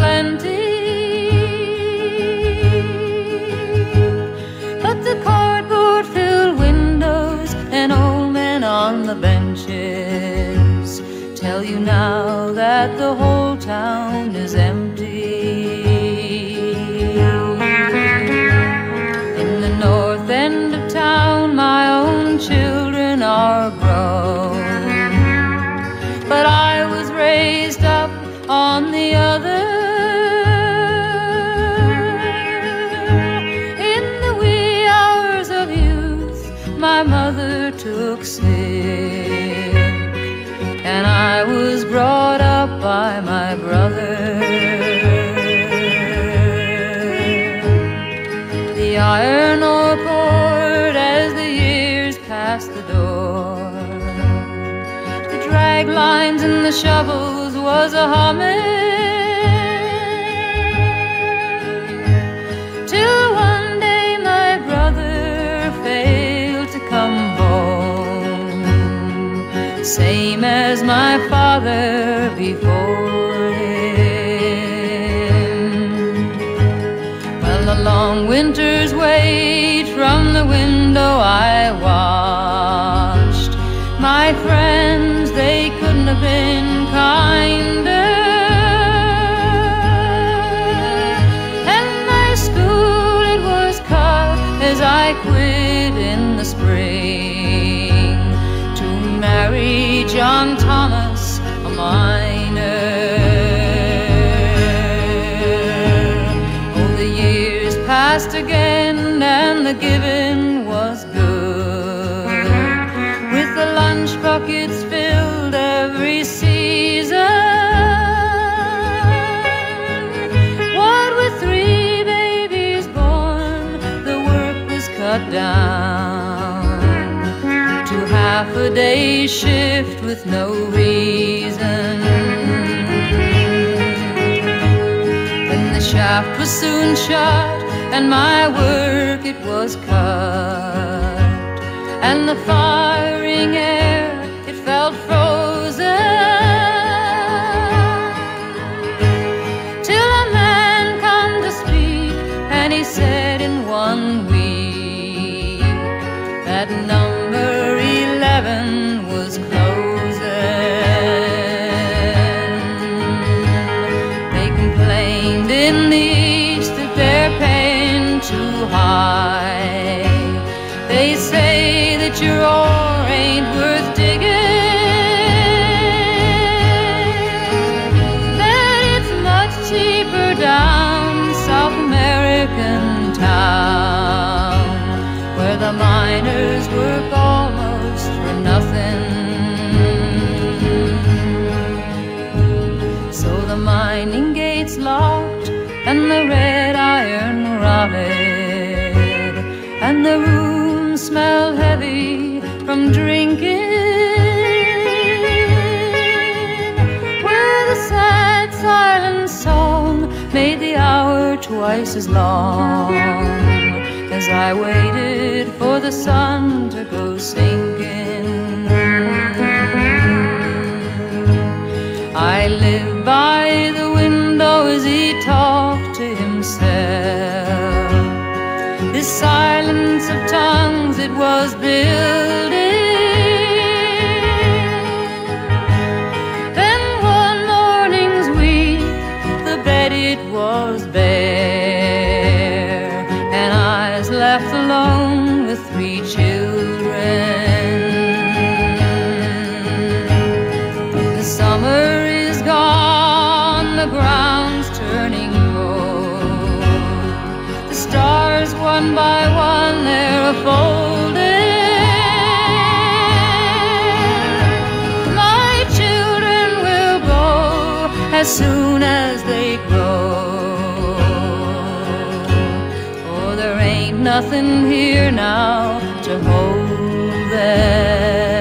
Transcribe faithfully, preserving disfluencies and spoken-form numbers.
plenty, but the cardboard filled windows and old men on the benches tell you now that the whole town is empty. In the north end of town, my own children are grown, but I was raised up on the other. In the wee hours of youth, my mother took sick, and I was brought up by my brother. The iron ore poured as the years passed the door. The drag lines and the shovels was a humming, till one day my brother failed to come home, same as my father before him. Well, the long winter's wait from the window I watched. My friends, they couldn't have been kinder, and my school, it was cut as I quit in the spring to marry John Thomas, a miner. Oh, the years passed again and the giving was good, with the lunch buckets filled every season. What with three babies born, the work was cut down to half a day shift with no reason. When the shaft was soon shut and my work it was cut, and the firing air, it felt frozen, till a man come to speak, and he said in one week that number eleven was closing. They complained in the east that they're paying too high. They say that your ore ain't worth digging, that it's much cheaper down South American town, where the miners work almost for nothing. So the mining gates locked and the red iron rotted, and the room smelled heavy from drinking, where the sad silent song made the hour twice as long as I waited for the sun to go sinking. I lived by the window as he talked to himself. This silence of tongues, it was building. Then one morning's week, the bed it was bare, and I was left alone with three children. The summer is gone, the ground's turning cold, the stars one by one they're a-folding. My children will go as soon as they grow. Oh, there ain't nothing here now to hold them.